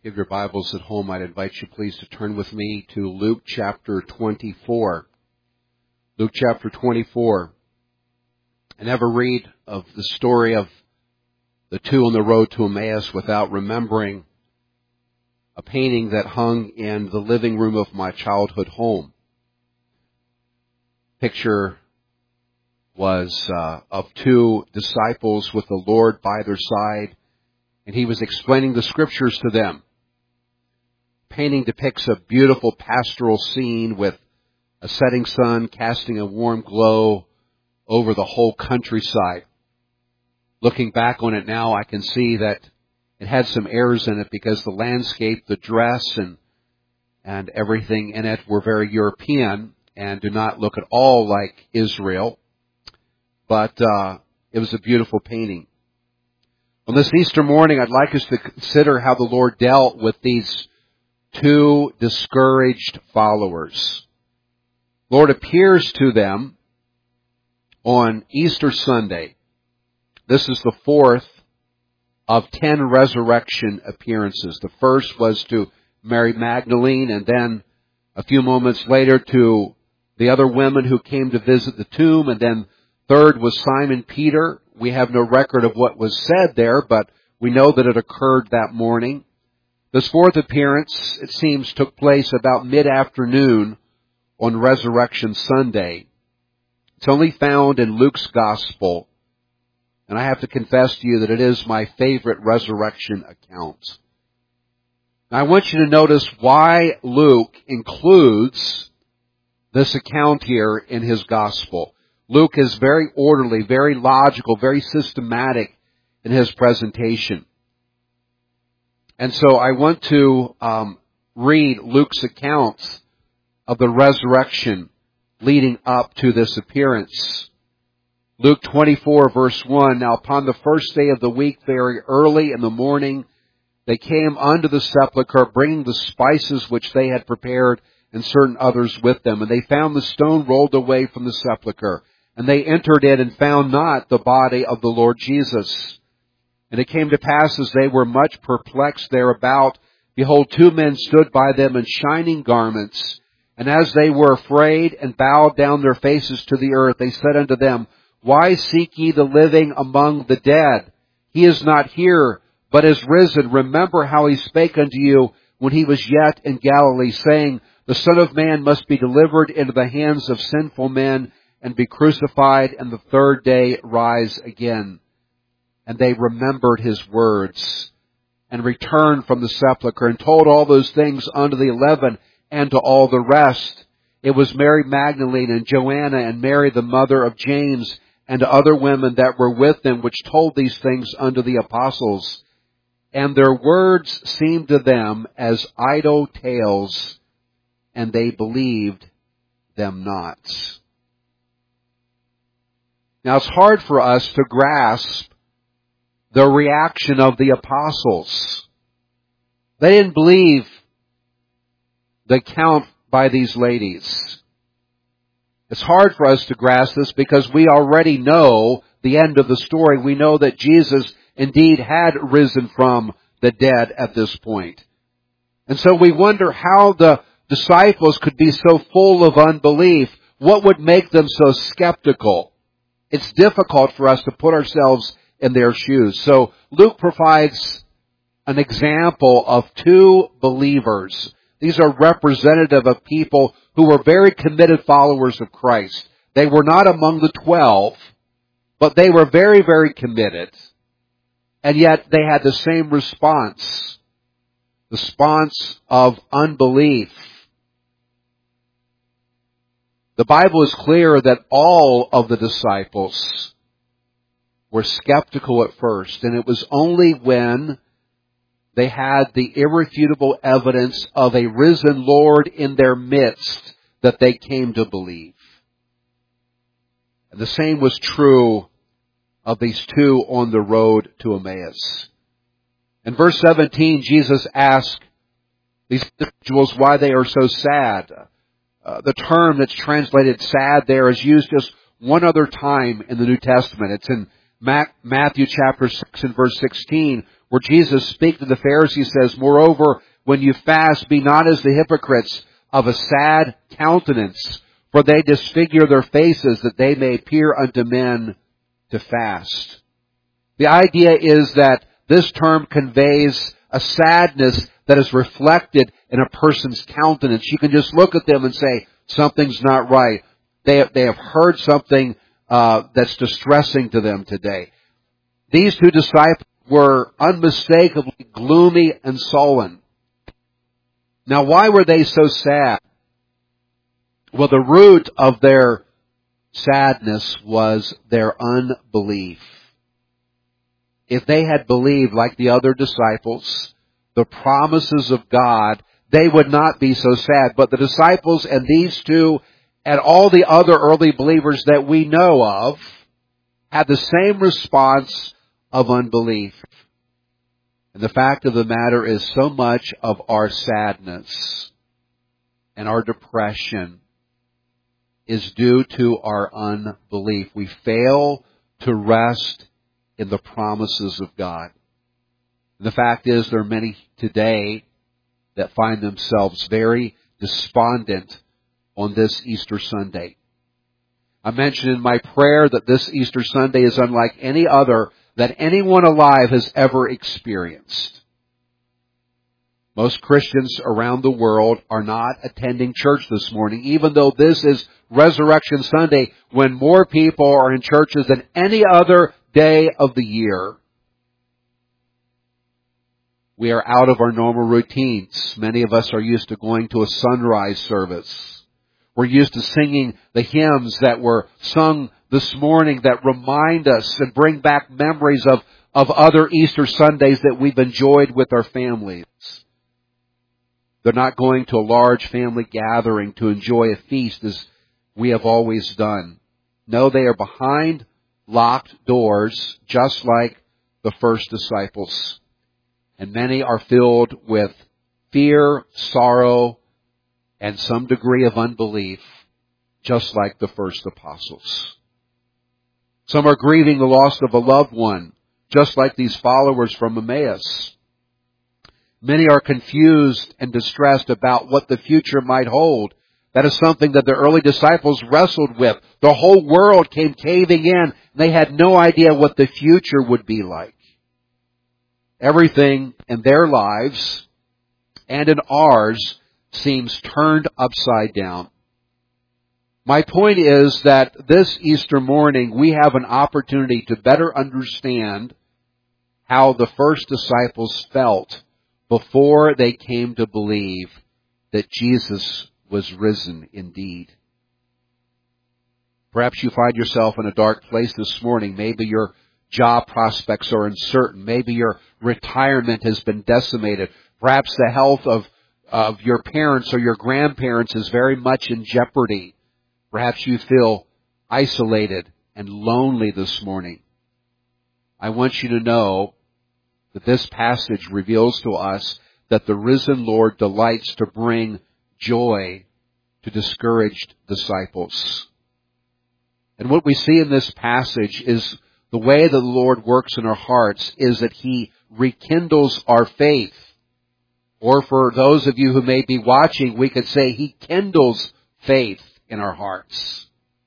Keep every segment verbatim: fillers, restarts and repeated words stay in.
you have your Bibles at home, I'd invite you please to turn with me to Luke chapter twenty-four. Luke chapter twenty-four. I never read of the story of the two on the road to Emmaus without remembering a painting that hung in the living room of my childhood home. Picture was uh, of two disciples with the Lord by their side, and he was explaining the scriptures to them. Painting depicts a beautiful pastoral scene with a setting sun casting a warm glow over the whole countryside. Looking back on it now, I can see that it had some errors in it because the landscape, the dress, and and everything in it were very European and do not look at all like Israel. But uh, it was a beautiful painting. On this Easter morning, I'd like us to consider how the Lord dealt with these two discouraged followers. Lord appears to them on Easter Sunday. This is the fourth of ten resurrection appearances. The first was to Mary Magdalene, and then a few moments later to the other women who came to visit the tomb, and then third was Simon Peter. We have no record of what was said there, but we know that it occurred that morning. This fourth appearance, it seems, took place about mid-afternoon on Resurrection Sunday. It's only found in Luke's Gospel, and I have to confess to you that it is my favorite resurrection account. Now, I want you to notice why Luke includes this account here in his Gospel. Luke is very orderly, very logical, very systematic in his presentation. And so I want to um, read Luke's accounts of the resurrection leading up to this appearance. Luke twenty-four, verse one, Now upon the first day of the week, very early in the morning, they came unto the sepulchre, bringing the spices which they had prepared, and certain others with them. And they found the stone rolled away from the sepulchre. And they entered in and found not the body of the Lord Jesus. And it came to pass, as they were much perplexed thereabout, behold, two men stood by them in shining garments. And as they were afraid and bowed down their faces to the earth, they said unto them, Why seek ye the living among the dead? He is not here, but is risen. Remember how he spake unto you when he was yet in Galilee, saying, The Son of Man must be delivered into the hands of sinful men, and be crucified, and the third day rise again. And they remembered his words, and returned from the sepulchre, and told all those things unto the eleven, and to all the rest. It was Mary Magdalene, and Joanna, and Mary the mother of James, and other women that were with them, which told these things unto the apostles. And their words seemed to them as idle tales, and they believed them not. Now, it's hard for us to grasp the reaction of the apostles. They didn't believe the account by these ladies. It's hard for us to grasp this because we already know the end of the story. We know that Jesus indeed had risen from the dead at this point. And so we wonder how the disciples could be so full of unbelief. What would make them so skeptical? It's difficult for us to put ourselves in their shoes. So Luke provides an example of two believers. These are representative of people who were very committed followers of Christ. They were not among the twelve, but they were very, very committed. And yet they had the same response. The response of unbelief. The Bible is clear that all of the disciples were skeptical at first, and it was only when they had the irrefutable evidence of a risen Lord in their midst that they came to believe. And the same was true of these two on the road to Emmaus. In verse seventeen, Jesus asked these individuals why they are so sad. Uh, the term that's translated sad there is used just one other time in the New Testament. It's in Matthew chapter six and verse sixteen, where Jesus speaks to the Pharisees, says, "Moreover, when you fast, be not as the hypocrites of a sad countenance, for they disfigure their faces that they may appear unto men to fast." The idea is that this term conveys a sadness that is reflected in a person's countenance. You can just look at them and say, something's not right. They, they have heard something uh, that's distressing to them today. These two disciples were unmistakably gloomy and sullen. Now, why were they so sad? Well, the root of their sadness was their unbelief. If they had believed, like the other disciples, the promises of God, they would not be so sad. But the disciples and these two and all the other early believers that we know of had the same response of unbelief. And the fact of the matter is, so much of our sadness and our depression is due to our unbelief. We fail to rest in the promises of God. And the fact is, there are many today that find themselves very despondent on this Easter Sunday. I mentioned in my prayer that this Easter Sunday is unlike any other that anyone alive has ever experienced. Most Christians around the world are not attending church this morning, even though this is Resurrection Sunday, when more people are in churches than any other day of the year. We are out of our normal routines. Many of us are used to going to a sunrise service. We're used to singing the hymns that were sung this morning that remind us and bring back memories of, of other Easter Sundays that we've enjoyed with our families. They're not going to a large family gathering to enjoy a feast as we have always done. No, they are behind locked doors, just like the first disciples. And many are filled with fear, sorrow, and some degree of unbelief, just like the first apostles. Some are grieving the loss of a loved one, just like these followers from Emmaus. Many are confused and distressed about what the future might hold. That is something that the early disciples wrestled with. The whole world came caving in, and they had no idea what the future would be like. Everything in their lives and in ours seems turned upside down. My point is that this Easter morning we have an opportunity to better understand how the first disciples felt before they came to believe that Jesus was risen indeed. Perhaps you find yourself in a dark place this morning. Maybe your job prospects are uncertain. Maybe your retirement has been decimated. Perhaps the health of, of your parents or your grandparents is very much in jeopardy. Perhaps you feel isolated and lonely this morning. I want you to know that this passage reveals to us that the risen Lord delights to bring joy to discouraged disciples. And what we see in this passage is the way that the Lord works in our hearts is that He rekindles our faith. Or for those of you who may be watching, we could say He kindles faith in our hearts.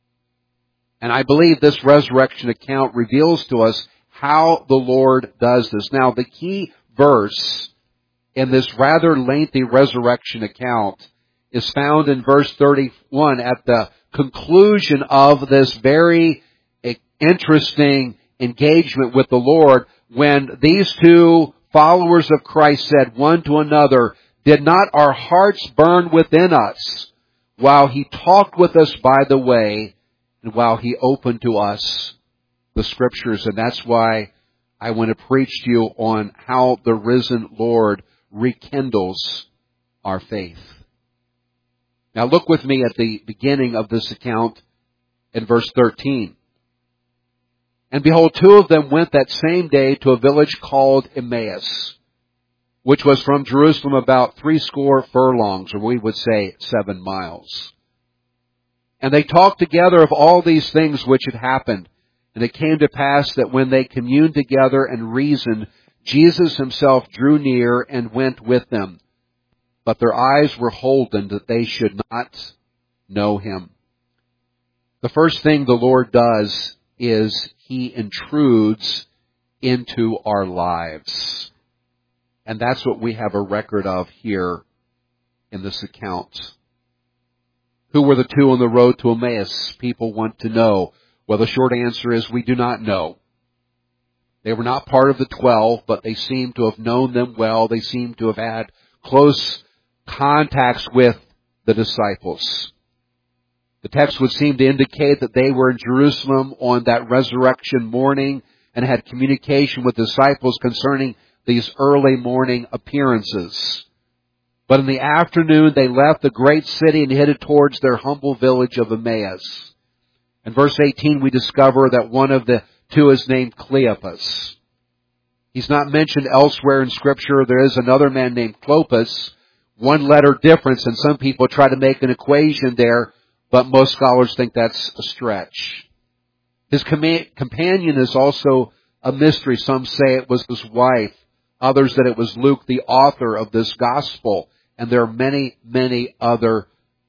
And I believe this resurrection account reveals to us how the Lord does this. Now, the key verse in this rather lengthy resurrection account is found in verse thirty-one at the conclusion of this very interesting engagement with the Lord, when these two followers of Christ said one to another, "Did not our hearts burn within us while He talked with us by the way and while He opened to us the Scriptures?" And that's why I want to preach to you on how the risen Lord rekindles our faith. Now look with me at the beginning of this account in verse thirteen. "And behold, two of them went that same day to a village called Emmaus, which was from Jerusalem about threescore furlongs," or we would say seven miles. "And they talked together of all these things which had happened. And it came to pass that when they communed together and reasoned, Jesus himself drew near and went with them, but their eyes were holden that they should not know him. The first thing the Lord does is he intrudes into our lives. And that's what we have a record of here in this account. Who were the two on the road to Emmaus? People want to know. Well, the short answer is we do not know. They were not part of the twelve, but they seem to have known them well. They seem to have had close contacts with the disciples. The text would seem to indicate that they were in Jerusalem on that resurrection morning and had communication with disciples concerning these early morning appearances. But in the afternoon, they left the great city and headed towards their humble village of Emmaus. In verse eighteen, we discover that one of the two is named Cleopas. He's not mentioned elsewhere in Scripture. There is another man named Clopas, one letter difference, and some people try to make an equation there, but most scholars think that's a stretch. His com- companion is also a mystery. Some say it was his wife. Others that it was Luke, the author of this gospel. And there are many, many other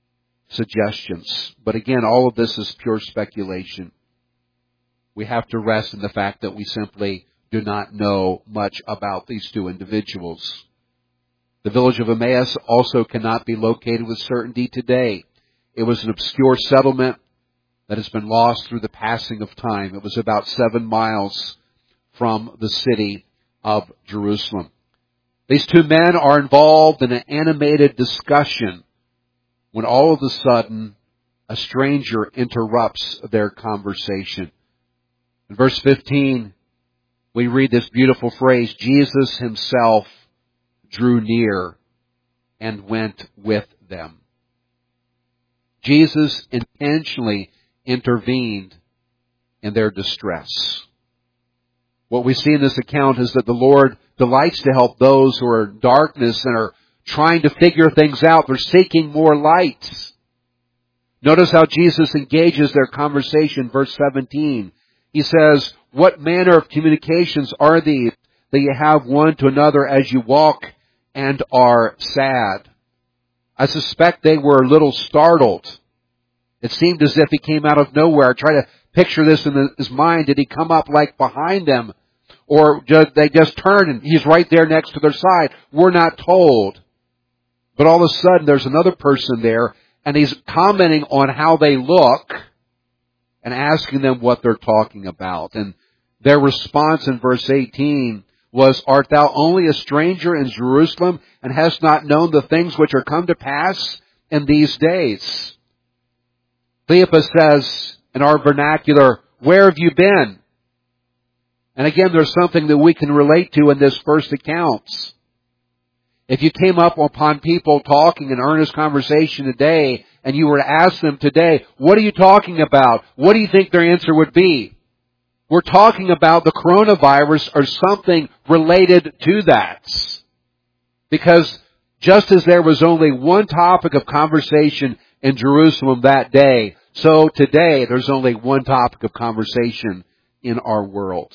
suggestions. But again, all of this is pure speculation. We have to rest in the fact that we simply do not know much about these two individuals. The village of Emmaus also cannot be located with certainty today. It was an obscure settlement that has been lost through the passing of time. It was about seven miles from the city of Jerusalem. These two men are involved in an animated discussion when all of a sudden a stranger interrupts their conversation. In verse fifteen, we read this beautiful phrase, Jesus himself drew near and went with them. Jesus intentionally intervened in their distress. What we see in this account is that the Lord delights to help those who are in darkness and are trying to figure things out. They're seeking more light. Notice how Jesus engages their conversation, verse seventeen. He says, what manner of communications are these that you have one to another as you walk and are sad? I suspect they were a little startled. It seemed as if he came out of nowhere. Try to picture this in his mind. Did he come up like behind them? Or did they just turn and he's right there next to their side? We're not told. But all of a sudden there's another person there and he's commenting on how they look and asking them what they're talking about. And their response in verse eighteen was, art thou only a stranger in Jerusalem and hast not known the things which are come to pass in these days? Cleopas says in our vernacular, where have you been? And again, there's something that we can relate to in this first account. If you came up upon people talking in earnest conversation today, and you were to ask them today, what are you talking about? What do you think their answer would be? We're talking about the coronavirus or something related to that. Because just as there was only one topic of conversation in Jerusalem that day, so today there's only one topic of conversation in our world.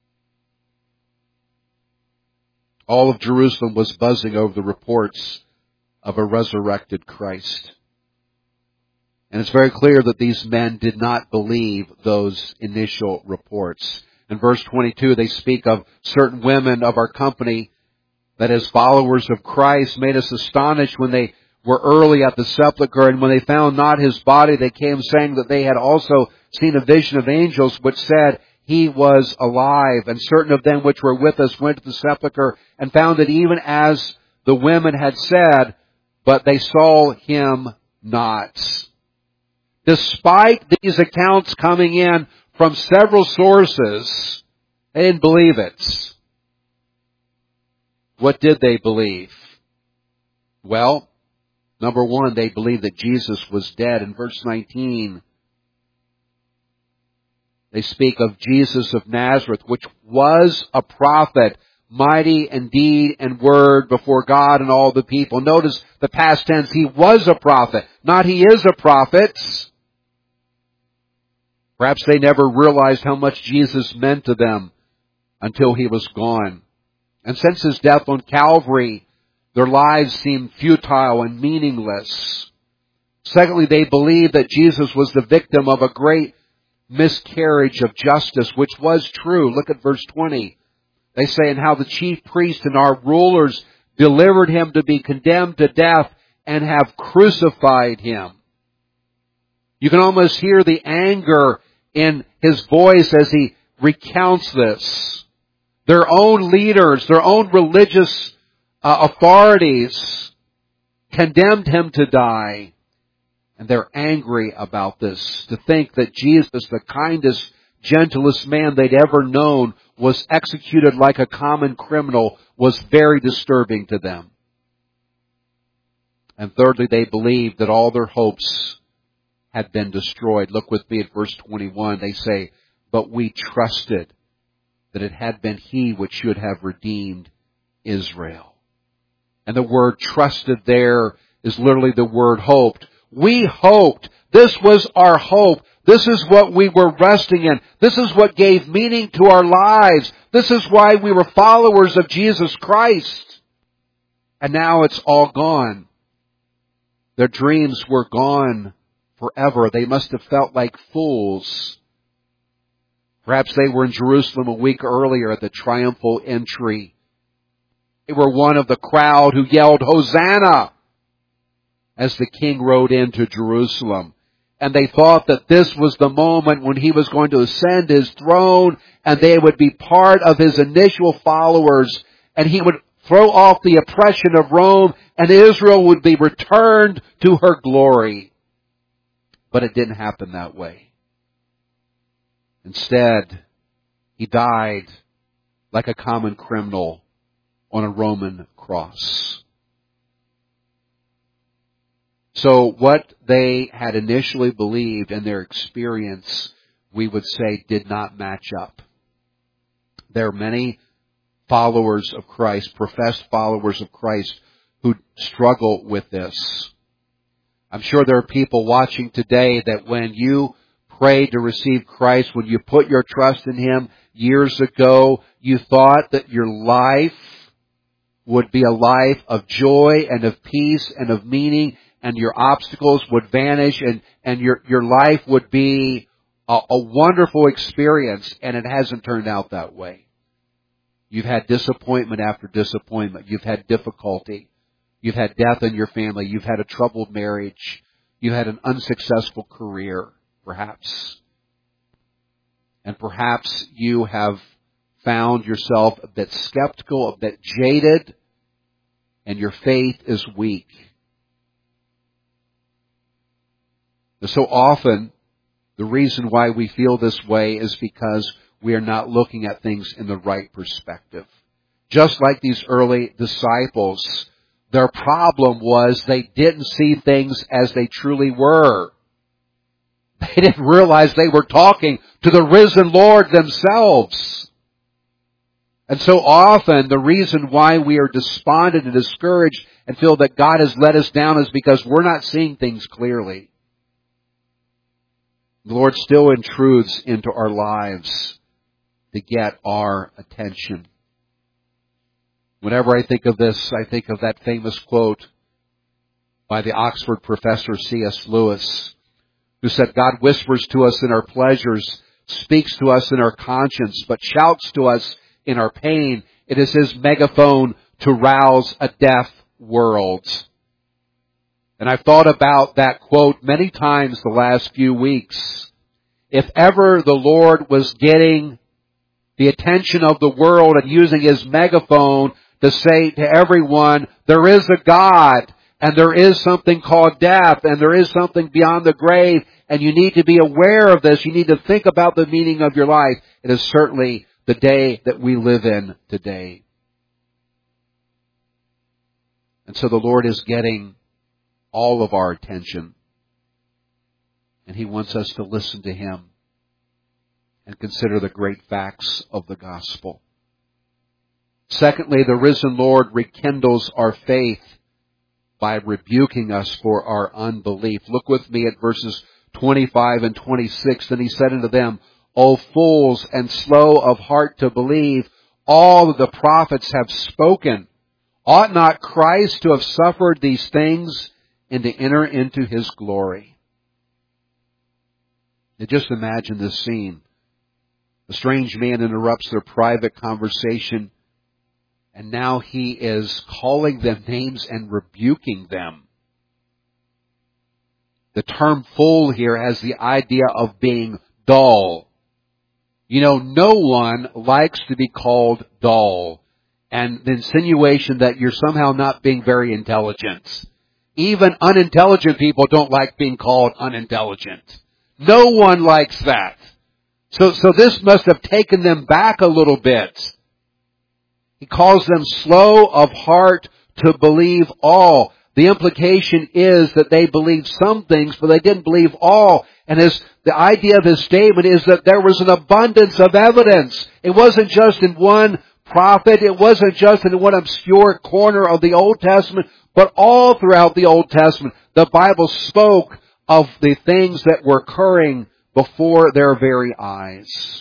All of Jerusalem was buzzing over the reports of a resurrected Christ. And it's very clear that these men did not believe those initial reports. In verse twenty-two, they speak of certain women of our company that as followers of Christ made us astonished when they were early at the sepulchre, and when they found not his body, they came saying that they had also seen a vision of angels which said he was alive. And certain of them which were with us went to the sepulchre and found it even as the women had said, but they saw him not. Despite these accounts coming in from several sources, they didn't believe it. What did they believe? Well, number one, they believed that Jesus was dead. In verse nineteen, they speak of Jesus of Nazareth, which was a prophet, mighty in deed and word before God and all the people. Notice the past tense, he was a prophet, not he is a prophet. Perhaps they never realized how much Jesus meant to them until he was gone. And since his death on Calvary, their lives seemed futile and meaningless. Secondly, they believed that Jesus was the victim of a great miscarriage of justice, which was true. Look at verse twenty. They say, and how the chief priests and our rulers delivered him to be condemned to death and have crucified him. You can almost hear the anger in his voice as he recounts this. Their own leaders, their own religious uh, authorities condemned him to die. And they're angry about this. To think that Jesus, the kindest, gentlest man they'd ever known, was executed like a common criminal was very disturbing to them. And thirdly, they believed that all their hopes had been destroyed. Look with me at verse twenty-one. They say, but we trusted that it had been he which should have redeemed Israel. And the word trusted there is literally the word hoped. We hoped. This was our hope. This is what we were resting in. This is what gave meaning to our lives. This is why we were followers of Jesus Christ. And now it's all gone. Their dreams were gone forever. They must have felt like fools. Perhaps they were in Jerusalem a week earlier at the triumphal entry. They were one of the crowd who yelled, Hosanna, as the king rode into Jerusalem. And they thought that this was the moment when he was going to ascend his throne and they would be part of his initial followers and he would throw off the oppression of Rome and Israel would be returned to her glory. But it didn't happen that way. Instead, he died like a common criminal on a Roman cross. So what they had initially believed in their experience, we would say, did not match up. There are many followers of Christ, professed followers of Christ, who struggle with this. I'm sure there are people watching today that when you prayed to receive Christ, when you put your trust in Him years ago, you thought that your life would be a life of joy and of peace and of meaning, and your obstacles would vanish, and, and your, your life would be a, a wonderful experience, and it hasn't turned out that way. You've had disappointment after disappointment. You've had difficulty. You've had death in your family. You've had a troubled marriage. You've had an unsuccessful career, perhaps. And perhaps you have found yourself a bit skeptical, a bit jaded, and your faith is weak. So often, the reason why we feel this way is because we are not looking at things in the right perspective. Just like these early disciples, their problem was they didn't see things as they truly were. They didn't realize they were talking to the risen Lord themselves. And so often, the reason why we are despondent and discouraged and feel that God has let us down is because we're not seeing things clearly. The Lord still intrudes into our lives to get our attention. Whenever I think of this, I think of that famous quote by the Oxford professor C S Lewis, who said, God whispers to us in our pleasures, speaks to us in our conscience, but shouts to us in our pain. It is His megaphone to rouse a deaf world. And I've thought about that quote many times the last few weeks. If ever the Lord was getting the attention of the world and using His megaphone to say to everyone, there is a God, and there is something called death, and there is something beyond the grave, and you need to be aware of this. You need to think about the meaning of your life. It is certainly the day that we live in today. And so the Lord is getting all of our attention. And He wants us to listen to Him and consider the great facts of the gospel. Secondly, the risen Lord rekindles our faith by rebuking us for our unbelief. Look with me at verses twenty-five and twenty-six. Then He said unto them, O fools, and slow of heart to believe all that the prophets have spoken. Ought not Christ to have suffered these things and to enter into His glory? Now just imagine this scene. The strange man interrupts their private conversation, and now he is calling them names and rebuking them. The term fool here has the idea of being dull. You know, no one likes to be called dull, and the insinuation that you're somehow not being very intelligent. Even unintelligent people don't like being called unintelligent. No one likes that. So, so this must have taken them back a little bit. He calls them slow of heart to believe all. The implication is that they believed some things, but they didn't believe all. And his, the idea of his statement is that there was an abundance of evidence. It wasn't just in one prophet. It wasn't just in one obscure corner of the Old Testament, but all throughout the Old Testament, the Bible spoke of the things that were occurring before their very eyes.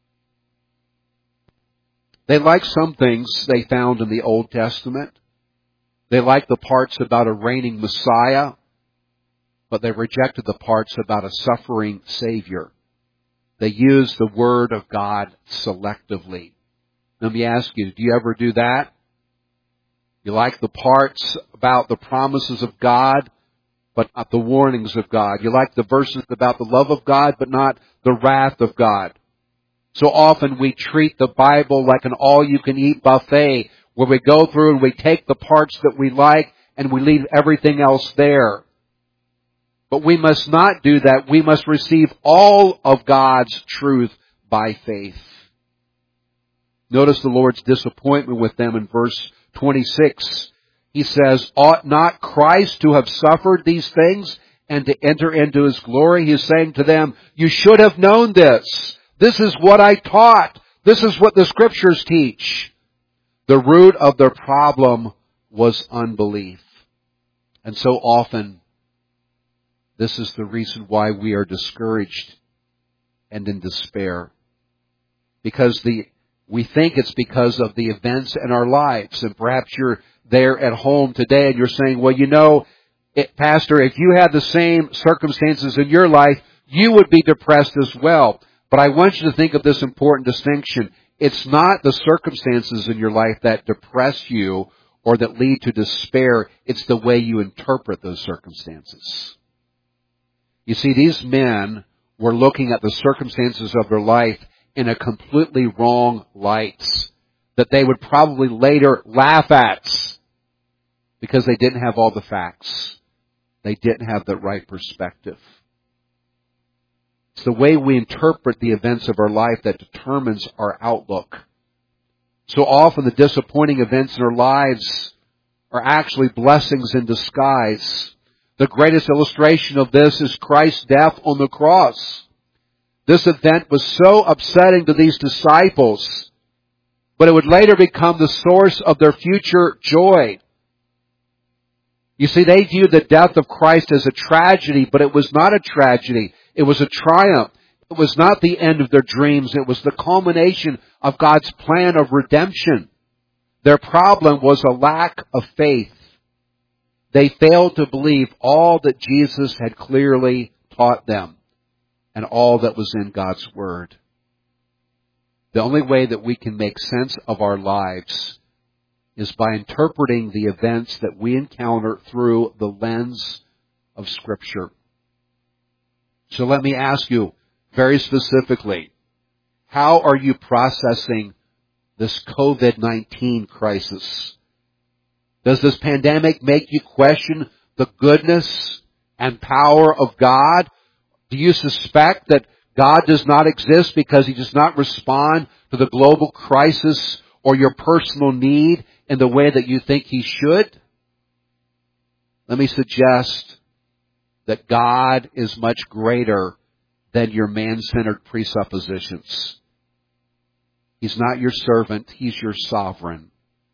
They liked some things they found in the Old Testament. They liked the parts about a reigning Messiah, but they rejected the parts about a suffering Savior. They used the Word of God selectively. Let me ask you, do you ever do that? You like the parts about the promises of God, but not the warnings of God. You like the verses about the love of God, but not the wrath of God. So often we treat the Bible like an all-you-can-eat buffet, where we go through and we take the parts that we like and we leave everything else there. But we must not do that. We must receive all of God's truth by faith. Notice the Lord's disappointment with them in verse twenty-six. He says, ought not Christ to have suffered these things and to enter into His glory? He is saying to them, you should have known this. This is what I taught. This is what the Scriptures teach. The root of their problem was unbelief. And so often, this is the reason why we are discouraged and in despair. Because the we think it's because of the events in our lives. And perhaps you're there at home today and you're saying, well, you know, it, Pastor, if you had the same circumstances in your life, you would be depressed as well. But I want you to think of this important distinction. It's not the circumstances in your life that depress you or that lead to despair. It's the way you interpret those circumstances. You see, these men were looking at the circumstances of their life in a completely wrong light that they would probably later laugh at because they didn't have all the facts. They didn't have the right perspective. It's the way we interpret the events of our life that determines our outlook. So often the disappointing events in our lives are actually blessings in disguise. The greatest illustration of this is Christ's death on the cross. This event was so upsetting to these disciples, but it would later become the source of their future joy. You see, they viewed the death of Christ as a tragedy, but it was not a tragedy. It was a triumph. It was not the end of their dreams. It was the culmination of God's plan of redemption. Their problem was a lack of faith. They failed to believe all that Jesus had clearly taught them and all that was in God's Word. The only way that we can make sense of our lives is by interpreting the events that we encounter through the lens of Scripture. So let me ask you very specifically, how are you processing this covid nineteen crisis? Does this pandemic make you question the goodness and power of God? Do you suspect that God does not exist because He does not respond to the global crisis or your personal need in the way that you think He should? Let me suggest that God is much greater than your man-centered presuppositions. He's not your servant. He's your sovereign.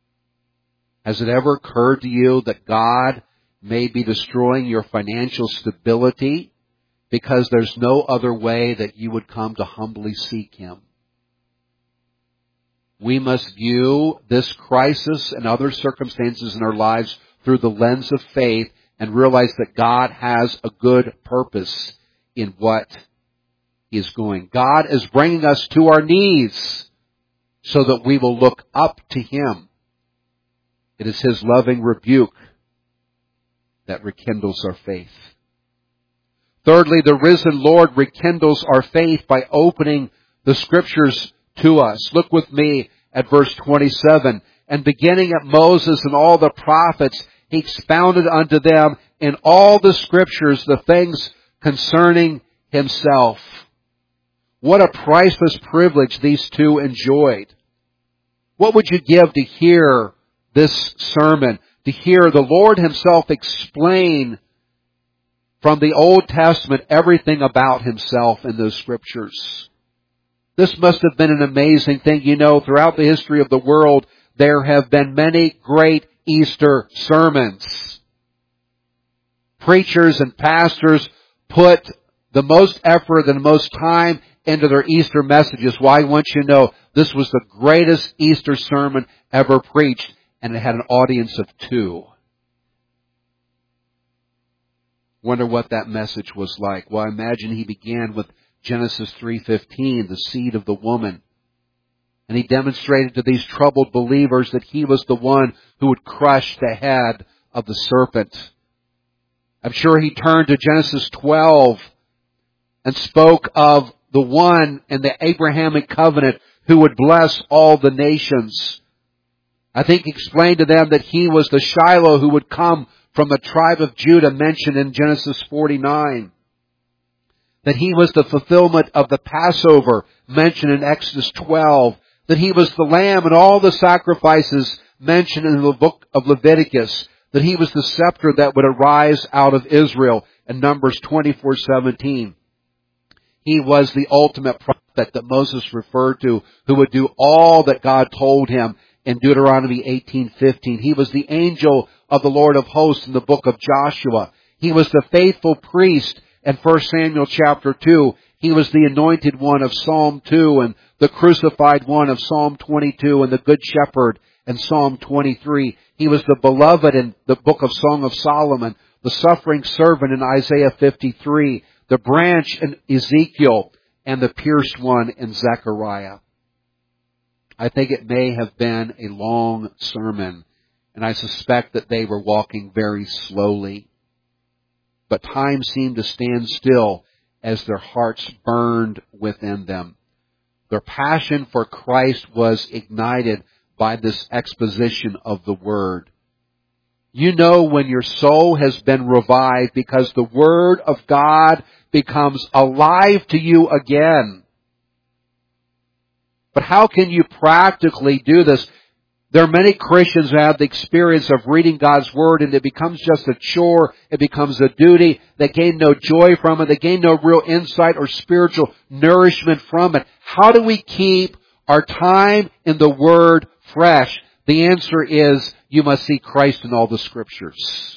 Has it ever occurred to you that God may be destroying your financial stability because there's no other way that you would come to humbly seek Him? We must view this crisis and other circumstances in our lives through the lens of faith and realize that God has a good purpose in what is going. God is bringing us to our knees so that we will look up to Him. It is His loving rebuke that rekindles our faith. Thirdly, the risen Lord rekindles our faith by opening the Scriptures to us. Look with me at verse twenty-seven. And beginning at Moses and all the prophets, He expounded unto them in all the Scriptures the things concerning Himself. What a priceless privilege these two enjoyed. What would you give to hear this sermon? To hear the Lord Himself explain from the Old Testament everything about Himself in those Scriptures. This must have been an amazing thing. You know, throughout the history of the world, there have been many great Easter sermons. Preachers and pastors put the most effort and the most time into their Easter messages. Why? I want you to know this was the greatest Easter sermon ever preached, and it had an audience of two. Wonder what that message was like. Well, I imagine he began with Genesis three fifteen, the seed of the woman. And he demonstrated to these troubled believers that he was the one who would crush the head of the serpent. I'm sure he turned to Genesis twelve and spoke of the one in the Abrahamic covenant who would bless all the nations. I think he explained to them that he was the Shiloh who would come from the tribe of Judah mentioned in Genesis forty-nine. That he was the fulfillment of the Passover mentioned in Exodus twelve. That he was the lamb and all the sacrifices mentioned in the book of Leviticus. That he was the scepter that would arise out of Israel in Numbers twenty-four seventeen. He was the ultimate prophet that Moses referred to, who would do all that God told him in Deuteronomy eighteen fifteen. He was the angel of the Lord of hosts in the book of Joshua. He was the faithful priest in First Samuel chapter two. He was the anointed one of Psalm two and the crucified one of Psalm twenty-two and the good shepherd in Psalm twenty-three. He was the beloved in the book of Song of Solomon, the suffering servant in Isaiah fifty-three, the branch in Ezekiel, and the pierced one in Zechariah. I think it may have been a long sermon, and I suspect that they were walking very slowly. But time seemed to stand still as their hearts burned within them. Their passion for Christ was ignited by this exposition of the Word. You know when your soul has been revived because the Word of God becomes alive to you again. But how can you practically do this? There are many Christians who have the experience of reading God's Word and it becomes just a chore, it becomes a duty. They gain no joy from it, they gain no real insight or spiritual nourishment from it. How do we keep our time in the Word fresh? The answer is, you must see Christ in all the Scriptures.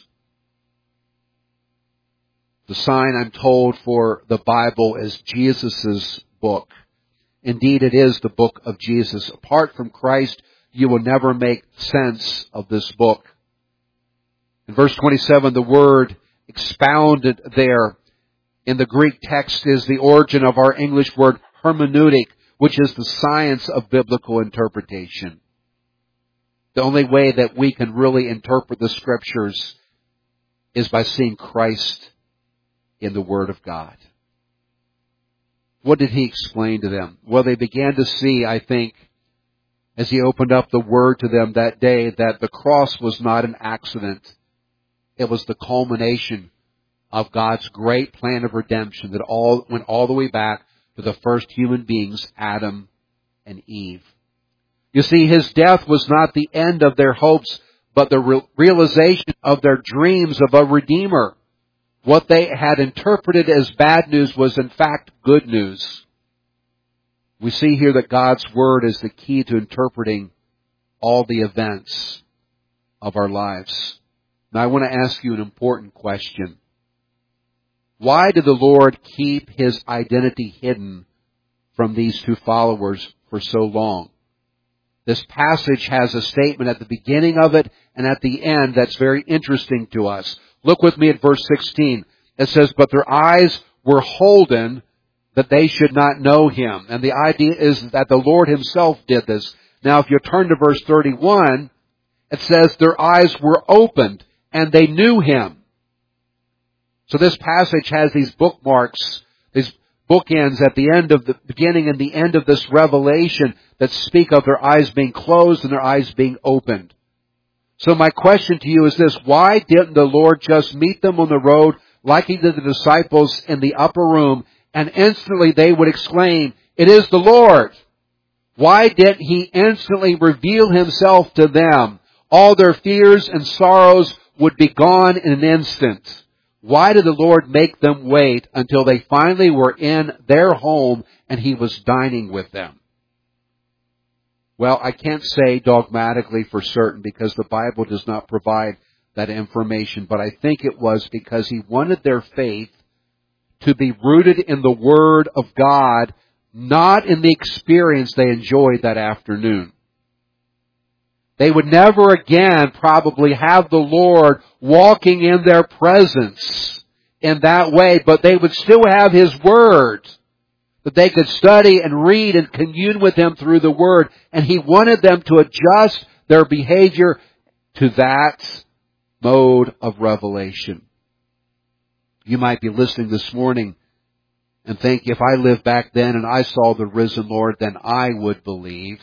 The sign, I'm told, for the Bible is Jesus' book. Indeed, it is the book of Jesus. Apart from Christ, you will never make sense of this book. In verse twenty-seven, the word expounded there in the Greek text is the origin of our English word hermeneutic, which is the science of biblical interpretation. The only way that we can really interpret the Scriptures is by seeing Christ in the Word of God. What did He explain to them? Well, they began to see, I think, as He opened up the Word to them that day, that the cross was not an accident. It was the culmination of God's great plan of redemption that all went all the way back to the first human beings, Adam and Eve. You see, His death was not the end of their hopes, but the re- realization of their dreams of a Redeemer. What they had interpreted as bad news was in fact good news. We see here that God's Word is the key to interpreting all the events of our lives. Now I want to ask you an important question. Why did the Lord keep His identity hidden from these two followers for so long? This passage has a statement at the beginning of it and at the end that's very interesting to us. Look with me at verse sixteen. It says, "But their eyes were holden that they should not know Him." And the idea is that the Lord Himself did this. Now if you turn to verse thirty-one, it says, "Their eyes were opened and they knew Him." So this passage has these bookmarks, these bookends at the end of the beginning and the end of this revelation that speak of their eyes being closed and their eyes being opened. So my question to you is this: why didn't the Lord just meet them on the road like He did the disciples in the upper room, and instantly they would exclaim, "It is the Lord"? Why didn't He instantly reveal Himself to them? All their fears and sorrows would be gone in an instant. Why did the Lord make them wait until they finally were in their home and He was dining with them? Well, I can't say dogmatically for certain because the Bible does not provide that information, but I think it was because He wanted their faith to be rooted in the Word of God, not in the experience they enjoyed that afternoon. They would never again probably have the Lord walking in their presence in that way, but they would still have His Word that they could study and read and commune with Him through the Word. And He wanted them to adjust their behavior to that mode of revelation. You might be listening this morning and think, if I lived back then and I saw the risen Lord, then I would believe.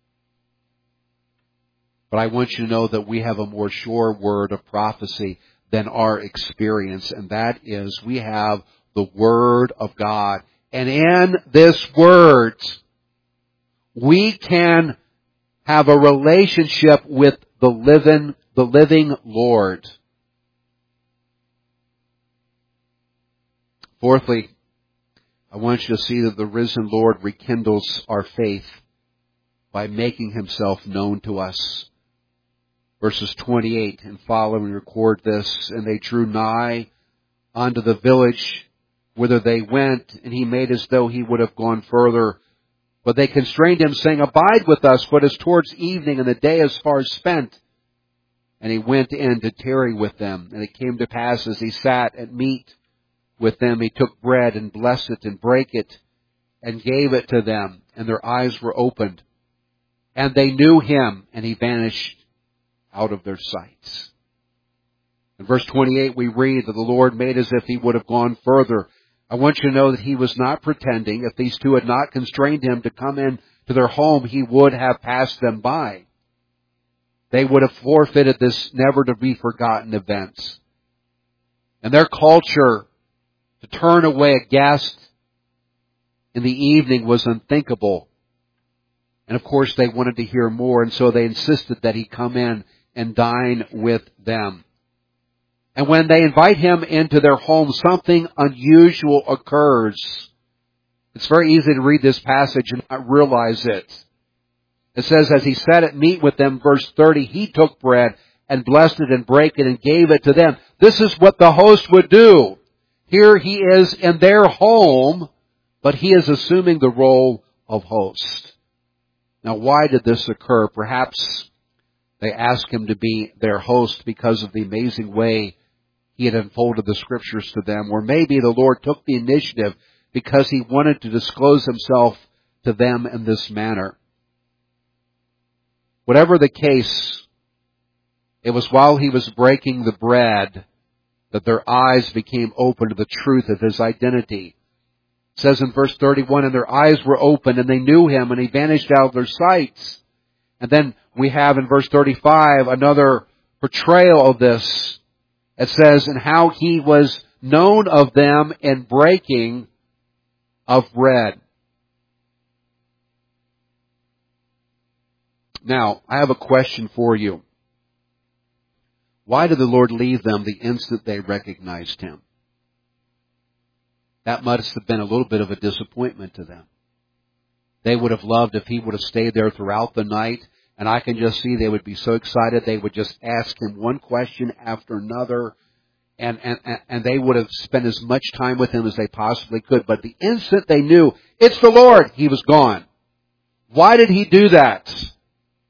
But I want you to know that we have a more sure word of prophecy than our experience, and that is we have the Word of God. And in this Word, we can have a relationship with the living, the living Lord. Fourthly, I want you to see that the risen Lord rekindles our faith by making Himself known to us. Verses twenty-eight and following record this: "And they drew nigh unto the village whither they went, and He made as though He would have gone further. But they constrained Him, saying, Abide with us, for it is towards evening, and the day is far spent. And He went in to tarry with them. And it came to pass, as He sat at meat with them, He took bread, and blessed it, and brake it, and gave it to them. And their eyes were opened. And they knew Him, and He vanished out of their sights." In verse twenty-eight we read that the Lord made as if He would have gone further. I want you to know that He was not pretending. If these two had not constrained Him to come in to their home, He would have passed them by. They would have forfeited this never to be forgotten event. And their culture, to turn away a guest in the evening, was unthinkable. And of course they wanted to hear more, and so they insisted that He come in and dine with them. And when they invite Him into their home, something unusual occurs. It's very easy to read this passage and not realize it. It says, as He sat at meat with them, verse thirty, He took bread and blessed it and brake it and gave it to them. This is what the host would do. Here He is in their home, but He is assuming the role of host. Now, why did this occur? Perhaps they asked Him to be their host because of the amazing way He had unfolded the Scriptures to them. Or maybe the Lord took the initiative because He wanted to disclose Himself to them in this manner. Whatever the case, it was while He was breaking the bread that their eyes became open to the truth of His identity. It says in verse thirty-one, and their eyes were open, and they knew Him, and He vanished out of their sights. And then we have in verse thirty-five another portrayal of this. It says, and how He was known of them in breaking of bread. Now, I have a question for you. Why did the Lord leave them the instant they recognized Him? That must have been a little bit of a disappointment to them. They would have loved if He would have stayed there throughout the night. And I can just see they would be so excited. They would just ask Him one question after another. And, and, and they would have spent as much time with Him as they possibly could. But the instant they knew, it's the Lord, He was gone. Why did He do that?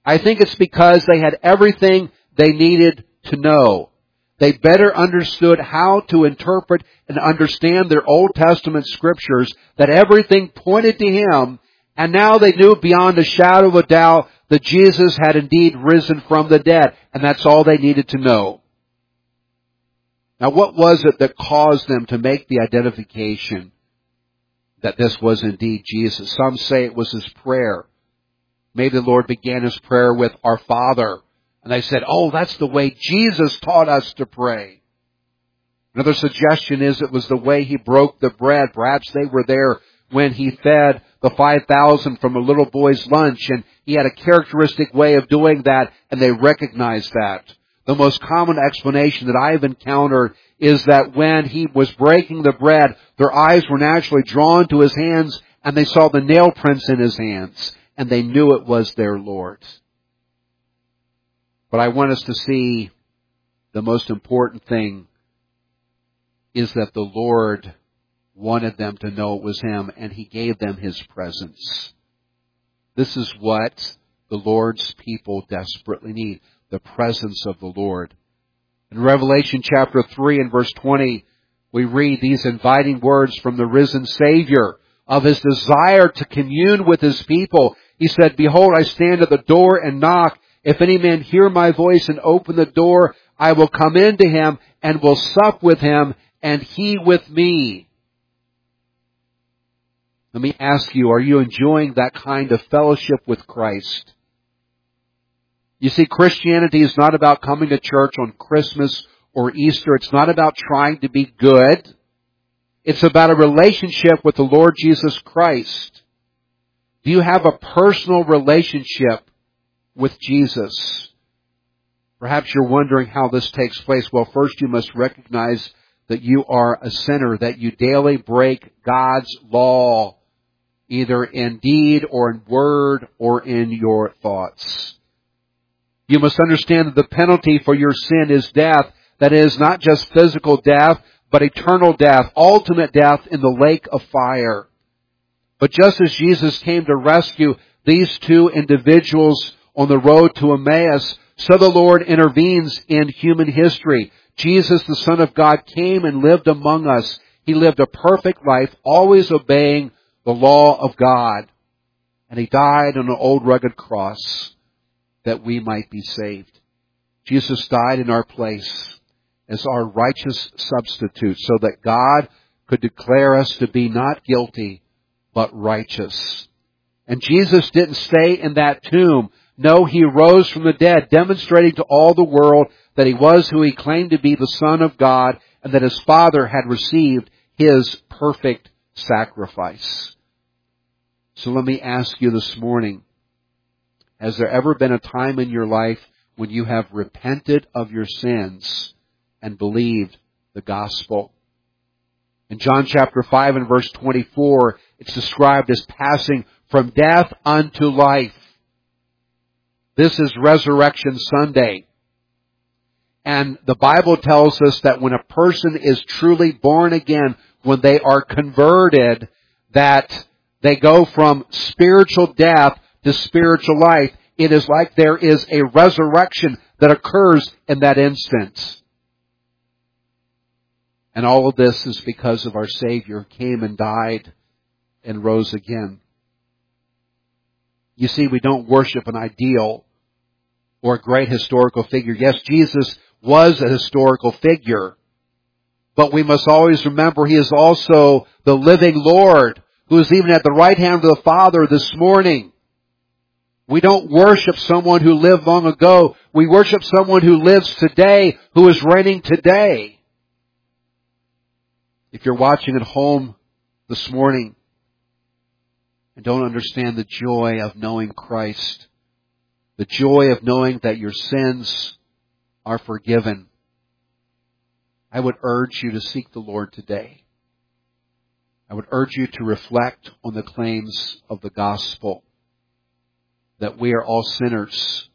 I think it's because they had everything they needed to know. They better understood how to interpret and understand their Old Testament scriptures, that everything pointed to Him, and now they knew beyond a shadow of a doubt that Jesus had indeed risen from the dead, and that's all they needed to know. Now, what was it that caused them to make the identification that this was indeed Jesus? Some say it was His prayer. Maybe the Lord began His prayer with, "Our Father." And they said, "Oh, that's the way Jesus taught us to pray." Another suggestion is it was the way He broke the bread. Perhaps they were there when He fed the five thousand from a little boy's lunch, and He had a characteristic way of doing that, and they recognized that. The most common explanation that I've encountered is that when He was breaking the bread, their eyes were naturally drawn to His hands, and they saw the nail prints in His hands, and they knew it was their Lord. But I want us to see the most important thing is that the Lord wanted them to know it was Him, and He gave them His presence. This is what the Lord's people desperately need, the presence of the Lord. In Revelation chapter three and verse twenty, we read these inviting words from the risen Savior of His desire to commune with His people. He said, "Behold, I stand at the door and knock. If any man hear my voice and open the door, I will come into him and will sup with him, and he with me." Let me ask you, are you enjoying that kind of fellowship with Christ? You see, Christianity is not about coming to church on Christmas or Easter. It's not about trying to be good. It's about a relationship with the Lord Jesus Christ. Do you have a personal relationship with Jesus? Perhaps you're wondering how this takes place. Well, first you must recognize that you are a sinner, that you daily break God's law, either in deed or in word or in your thoughts. You must understand that the penalty for your sin is death. That is, not just physical death, but eternal death, ultimate death in the lake of fire. But just as Jesus came to rescue these two individuals on the road to Emmaus, so the Lord intervenes in human history. Jesus, the Son of God, came and lived among us. He lived a perfect life, always obeying the law of God. And He died on an old rugged cross that we might be saved. Jesus died in our place as our righteous substitute so that God could declare us to be not guilty, but righteous. And Jesus didn't stay in that tomb. No, He rose from the dead, demonstrating to all the world that He was who He claimed to be, the Son of God, and that His Father had received His perfect sacrifice. So let me ask you this morning, has there ever been a time in your life when you have repented of your sins and believed the gospel? In John chapter five and verse twenty-four, it's described as passing from death unto life. This is Resurrection Sunday. And the Bible tells us that when a person is truly born again, when they are converted, that they go from spiritual death to spiritual life. It is like there is a resurrection that occurs in that instant. And all of this is because of our Savior who came and died and rose again. You see, we don't worship an ideal or a great historical figure. Yes, Jesus was a historical figure, but we must always remember He is also the living Lord who is even at the right hand of the Father this morning. We don't worship someone who lived long ago. We worship someone who lives today, who is reigning today. If you're watching at home this morning and don't understand the joy of knowing Christ, the joy of knowing that your sins are forgiven, I would urge you to seek the Lord today. I would urge you to reflect on the claims of the gospel, that we are all sinners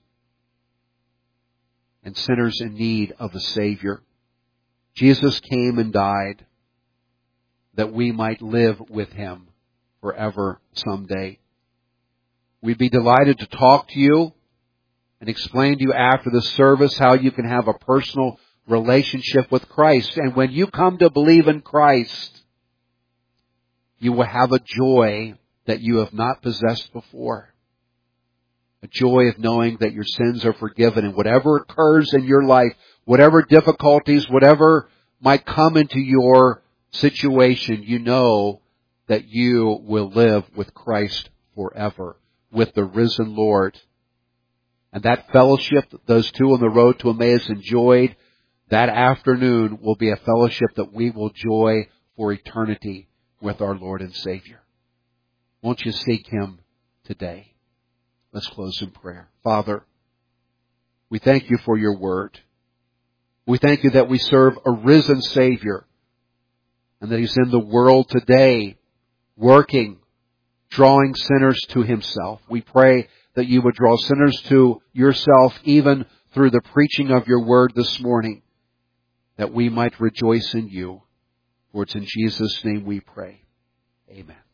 and sinners in need of a Savior. Jesus came and died that we might live with Him forever someday. We'd be delighted to talk to you and explain to you after the service how you can have a personal relationship with Christ. And when you come to believe in Christ, you will have a joy that you have not possessed before. A joy of knowing that your sins are forgiven, and whatever occurs in your life, whatever difficulties, whatever might come into your situation, you know that you will live with Christ forever, with the risen Lord. And that fellowship that those two on the road to Emmaus enjoyed that afternoon will be a fellowship that we will enjoy for eternity with our Lord and Savior. Won't you seek Him today? Let's close in prayer. Father, we thank you for your word. We thank you that we serve a risen Savior and that He's in the world today working, drawing sinners to Himself. We pray that you would draw sinners to yourself even through the preaching of your word this morning, that we might rejoice in you. For it's in Jesus' name we pray. Amen.